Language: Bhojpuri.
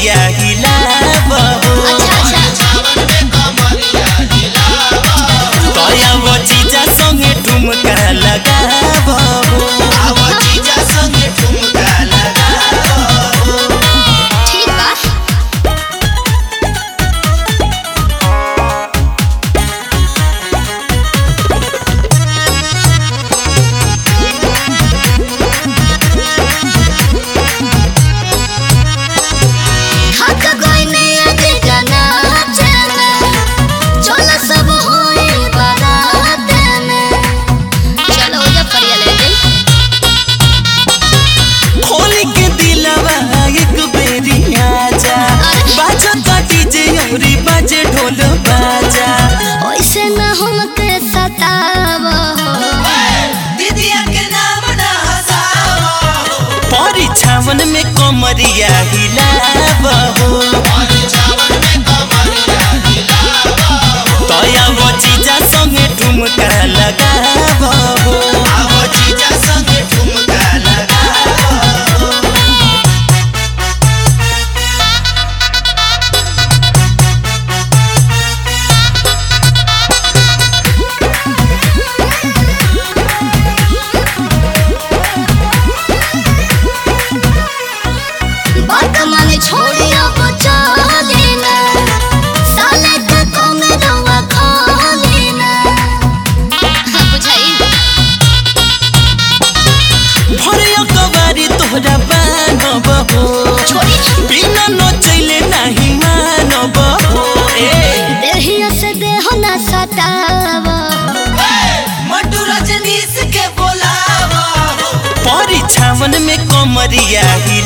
कमरिया हिलाबो दया वो जीजा संगे ठुमका लगाबो बाजे ढोल बाजा ओइसे न हमके सतावो दीदिया के नाम ना हसावो परीक्षावन में कमरिया हिलाबो दया वो जीजा संगे ठुमका लगाबो छोड़िया बचा लेना साले के कमे रवा खा लेना बुझाई भरिया कबारी तोहरा बानब हो बिना न चले नहीं मानब हो देहिया से देह न सताव मटू रजनीश के बोलाव परीक्षावन में कमरिया